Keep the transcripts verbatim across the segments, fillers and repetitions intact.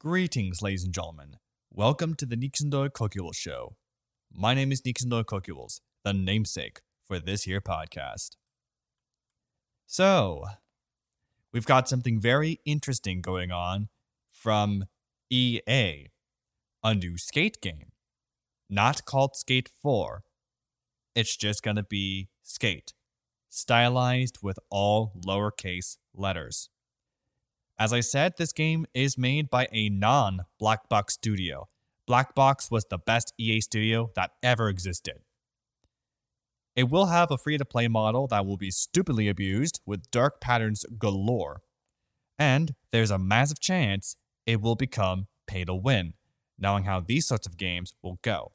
Greetings, ladies and gentlemen. Welcome to the Nixendor Kokules Show. My name is Nixendor Kokules, the namesake for this here podcast. So, we've got something very interesting going on from E A. A new skate game. Not called Skate four. It's just gonna be Skate, stylized with all lowercase letters. As I said, this game is made by a non-Black Box studio. Black Box was the best E A studio that ever existed. It will have a free-to-play model that will be stupidly abused with dark patterns galore. And there's a massive chance it will become pay-to-win, knowing how these sorts of games will go.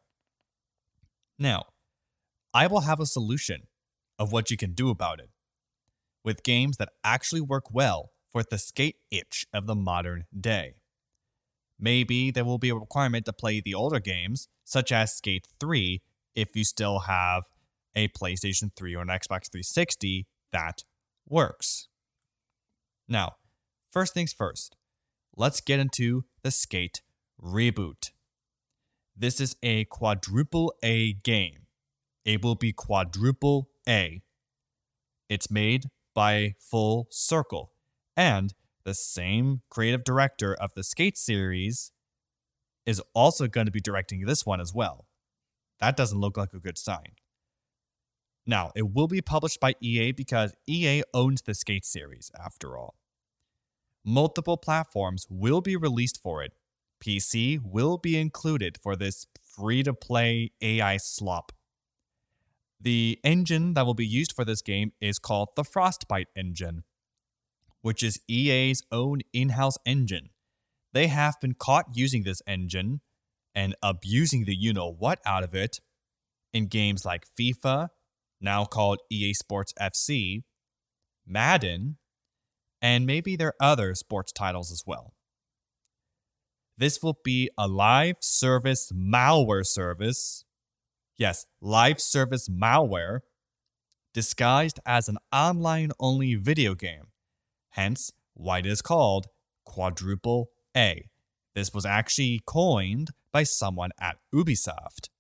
Now, I will have a solution of what you can do about it, with games that actually work well for the skate itch of the modern day. Maybe there will be a requirement to play the older games, such as Skate three, if you still have a PlayStation three or an Xbox three sixty that works. Now, first things first, let's get into the Skate reboot. This is a quadruple A game. It will be quadruple A. It's made by Full Circle, and the same creative director of the Skate series is also going to be directing this one as well. That doesn't look like a good sign. Now, it will be published by E A because E A owns the Skate series, after all. Multiple platforms will be released for it. P C will be included for this free-to-play A I slop. The engine that will be used for this game is called the Frostbite engine, which is E A's own in-house engine. They have been caught using this engine and abusing the you-know-what out of it in games like FIFA, now called E A Sports F C, Madden, and maybe their other sports titles as well. This will be a live service malware service. Yes, live service malware disguised as an online-only video game. Hence, why it is called Quadruple A. This was actually coined by someone at Ubisoft.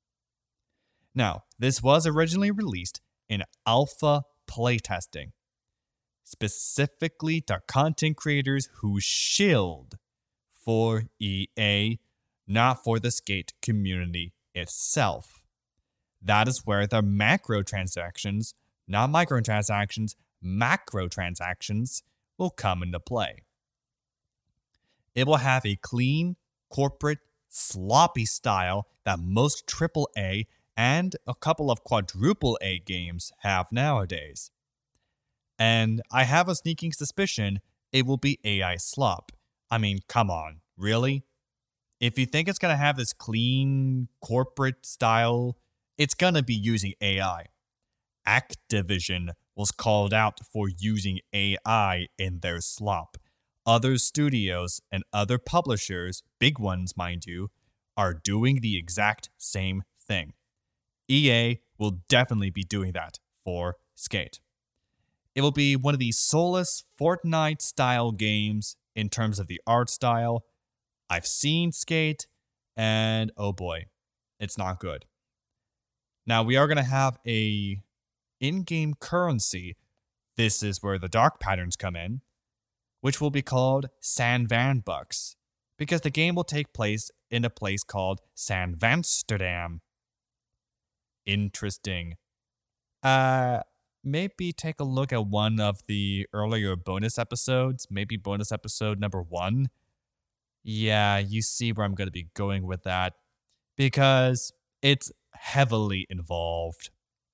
Now, this was originally released in alpha playtesting, specifically to content creators who shilled for E A, not for the skate community itself. That is where the macro transactions, not microtransactions, macro transactions will come into play. It will have a clean, corporate, sloppy style that most triple A and a couple of quadruple A games have nowadays. And I have a sneaking suspicion it will be A I slop. I mean, come on, really? If you think it's going to have this clean, corporate style, it's going to be using A I. Activision was called out for using A I in their slop. Other studios and other publishers, big ones mind you, are doing the exact same thing. E A will definitely be doing that for Skate. It will be one of the soulless Fortnite-style games in terms of the art style. I've seen Skate, and oh boy, it's not good. Now, we are going to have a in-game currency. This is where the dark patterns come in, which will be called San Van Bucks, because the game will take place in a place called San Vansterdam. Interesting. Uh, maybe take a look at one of the earlier bonus episodes, maybe bonus episode number one. Yeah, you see where I'm going to be going with that, because it's heavily involved.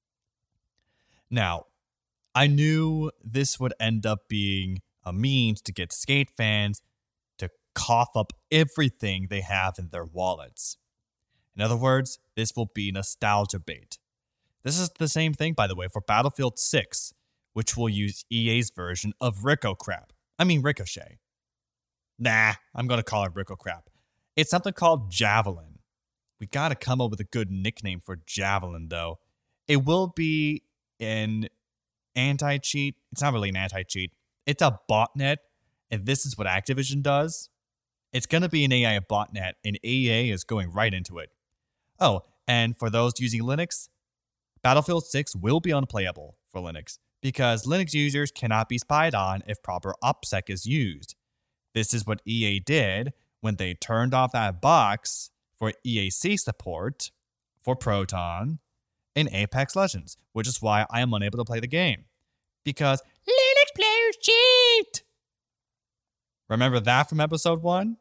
Now, I knew this would end up being a means to get skate fans to cough up everything they have in their wallets. In other words, this will be nostalgia bait. This is the same thing, by the way, for Battlefield six, which will use E A's version of Rico Crap. I mean Ricochet. Nah, I'm going to call it Rico Crap. It's something called Javelin. We got to come up with a good nickname for Javelin, though. It will be an anti-cheat. It's not really an anti-cheat. It's a botnet, and this is what Activision does. It's going to be an A I botnet, and E A is going right into it. Oh, and for those using Linux, Battlefield six will be unplayable for Linux because Linux users cannot be spied on if proper OPSEC is used. This is what E A did when they turned off that box for E A C support for Proton in Apex Legends, which is why I am unable to play the game. Because Linux players cheat! Remember that from episode one?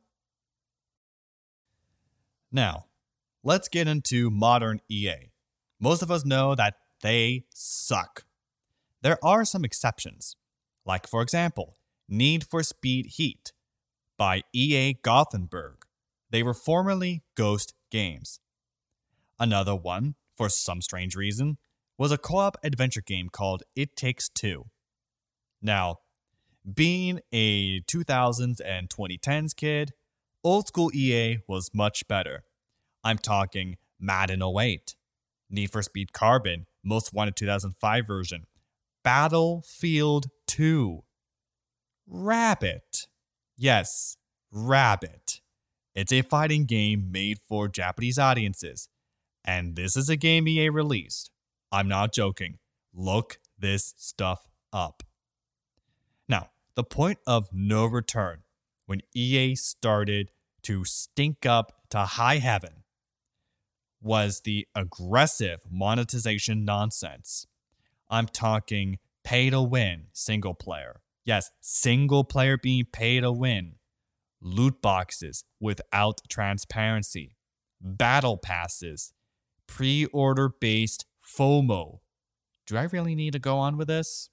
Now, let's get into modern E A. Most of us know that they suck. There are some exceptions, like for example, Need for Speed Heat by E A Gothenburg. They were formerly Ghost Games. Another one, for some strange reason, was a co-op adventure game called It Takes Two. Now, being a two thousands and twenty tens kid, old school E A was much better. I'm talking Madden oh eight, Need for Speed Carbon, Most Wanted two thousand five version, Battlefield two, Rabbit. Yes, Rabbit. It's a fighting game made for Japanese audiences, and this is a game E A released. I'm not joking. Look this stuff up. Now, the point of no return when E A started to stink up to high heaven was the aggressive monetization nonsense. I'm talking pay to win single player. Yes, single player being pay to win. Loot boxes without transparency. Battle passes. Pre-order based FOMO. Do I really need to go on with this?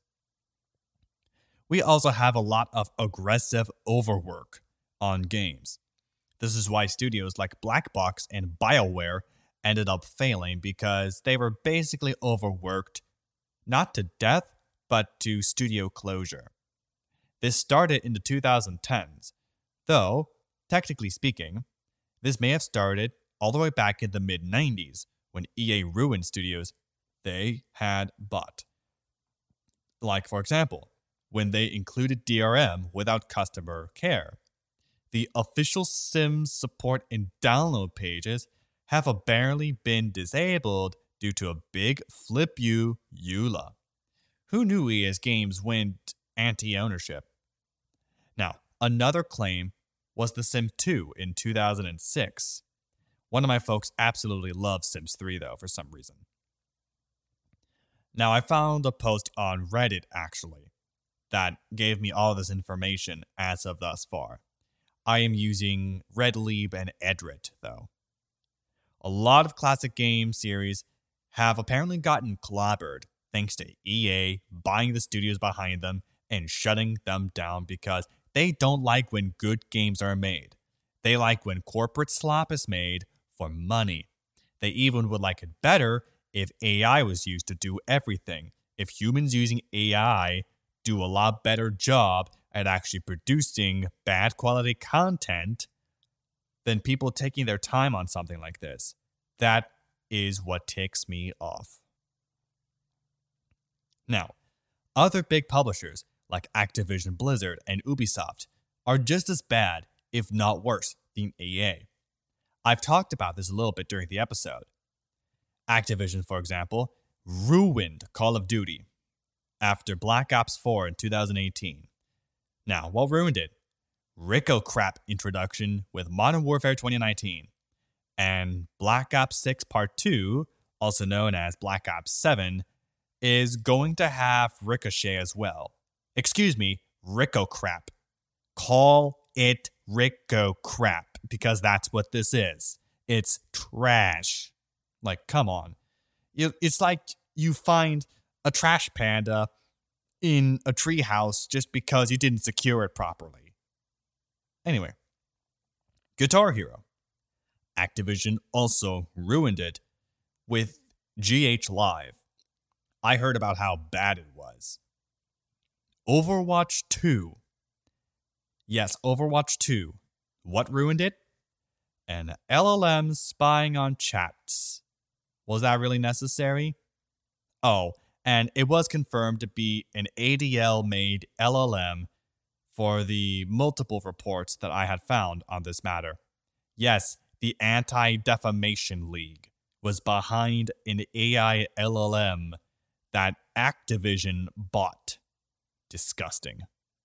We also have a lot of aggressive overwork on games. This is why studios like Black Box and BioWare ended up failing because they were basically overworked, not to death, but to studio closure. This started in the two thousand tens, though, technically speaking, this may have started all the way back in the mid nineties when E A ruined studios they had bought. Like, for example, when they included D R M without customer care. The official Sims support and download pages have apparently been disabled due to a big flip you E U L A. Who knew E A's games went anti-ownership? Now, another claim was The Sims two in two thousand six. One of my folks absolutely loves Sims three, though, for some reason. Now, I found a post on Reddit, actually, that gave me all this information as of thus far. I am using RedLib and Edit, though. A lot of classic game series have apparently gotten clobbered thanks to E A buying the studios behind them and shutting them down because they don't like when good games are made. They like when corporate slop is made for money. They even would like it better if A I was used to do everything. If humans using A I do a lot better job at actually producing bad quality content than people taking their time on something like this. That is what ticks me off. Now, other big publishers like Activision Blizzard and Ubisoft are just as bad, if not worse, than E A. I've talked about this a little bit during the episode. Activision, for example, ruined Call of Duty after Black Ops four in two thousand eighteen. Now, what ruined it? Rico crap introduction with Modern Warfare twenty nineteen. And Black Ops six Part two, also known as Black Ops seven, is going to have Ricochet as well. Excuse me, Rico crap. Call it Rico crap, because that's what this is. It's trash. Like, come on. It's like you find a trash panda in a treehouse just because you didn't secure it properly. Anyway, Guitar Hero. Activision also ruined it with G H Live. I heard about how bad it was. Overwatch two. Yes, Overwatch two. What ruined it? An L L M spying on chats. Was that really necessary? Oh, and it was confirmed to be an A D L-made L L M for the multiple reports that I had found on this matter. Yes, the Anti-Defamation League was behind an A I L L M that Activision bought. Disgusting.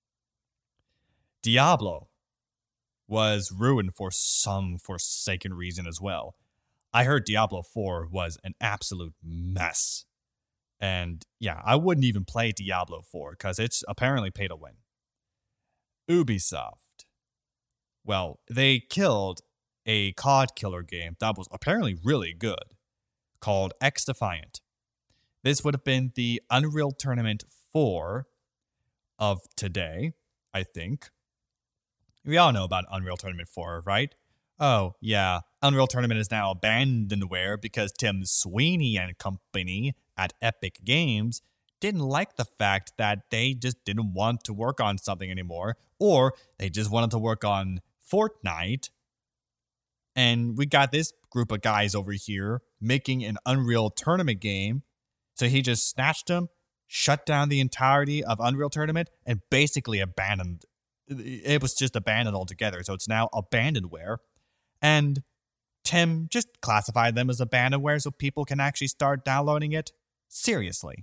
Diablo was ruined for some forsaken reason as well. I heard Diablo four was an absolute mess. And yeah, I wouldn't even play Diablo four because it's apparently pay to win. Ubisoft. Well, they killed a C O D killer game that was apparently really good called X-Defiant. This would have been the Unreal Tournament four of today, I think. We all know about Unreal Tournament four, right? Oh, yeah. Unreal Tournament is now abandonware because Tim Sweeney and company at Epic Games didn't like the fact that they just didn't want to work on something anymore, or they just wanted to work on Fortnite. And we got this group of guys over here making an Unreal Tournament game. So he just snatched them, shut down the entirety of Unreal Tournament, and basically abandoned. It was just abandoned altogether. So it's now abandonware. And Tim just classified them as abandonware so people can actually start downloading it. Seriously.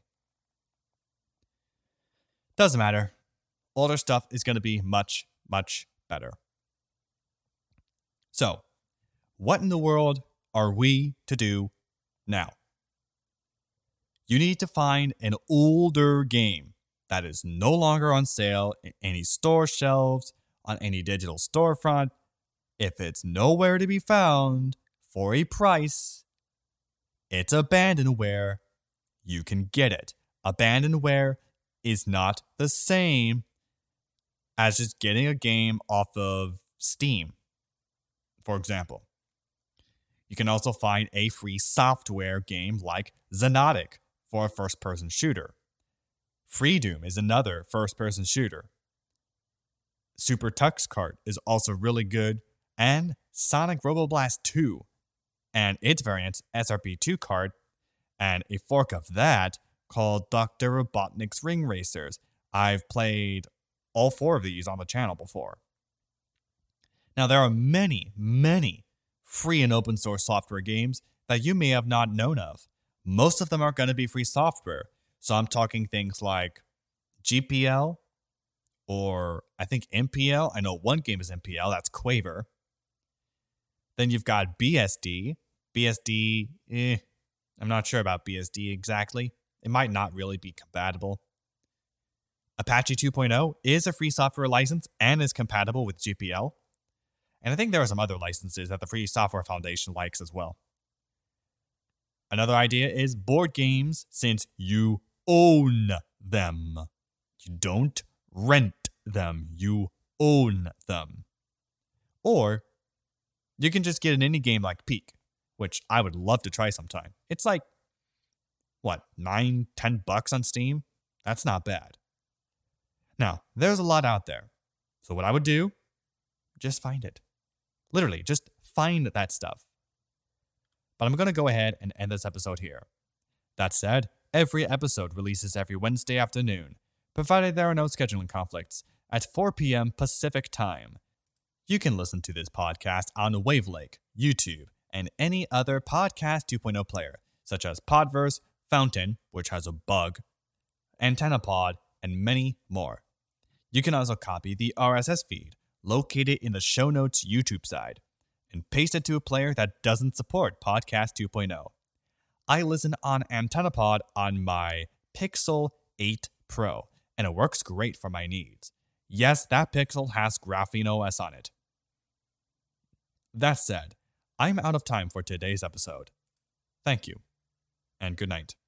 Doesn't matter. Older stuff is going to be much, much better. So, what in the world are we to do now? You need to find an older game that is no longer on sale in any store shelves, on any digital storefront. If it's nowhere to be found for a price, it's abandonware. You can get it. Abandonware is not the same as just getting a game off of Steam, for example. You can also find a free software game like Xonotic for a first-person shooter. Freedoom is another first-person shooter. Super Tux Kart is also really good, and Sonic Roboblast two and its variant S R P two Kart, and a fork of that called Doctor Robotnik's Ring Racers. I've played all four of these on the channel before. Now, there are many, many free and open source software games that you may have not known of. Most of them are going to be free software. So I'm talking things like G P L, or I think M P L. I know one game is M P L, that's Quaver. Then you've got B S D. B S D, eh, I'm not sure about B S D exactly. It might not really be compatible. Apache two point oh is a free software license and is compatible with G P L. And I think there are some other licenses that the Free Software Foundation likes as well. Another idea is board games, since you own them. You don't rent them, you own them. Or you can just get an indie game like Peak, which I would love to try sometime. It's like, what, nine, ten bucks on Steam? That's not bad. Now, there's a lot out there. So what I would do, just find it. Literally, just find that stuff. But I'm going to go ahead and end this episode here. That said, every episode releases every Wednesday afternoon, provided there are no scheduling conflicts, at four p.m. Pacific Time. You can listen to this podcast on Wavelake, YouTube, and any other Podcast two point oh player, such as Podverse, Fountain, which has a bug, AntennaPod, and many more. You can also copy the R S S feed, located in the show notes YouTube side, and paste it to a player that doesn't support Podcast two point oh. I listen on AntennaPod on my Pixel eight Pro, and it works great for my needs. Yes, that Pixel has Graphene O S on it. That said, I'm out of time for today's episode. Thank you, and good night.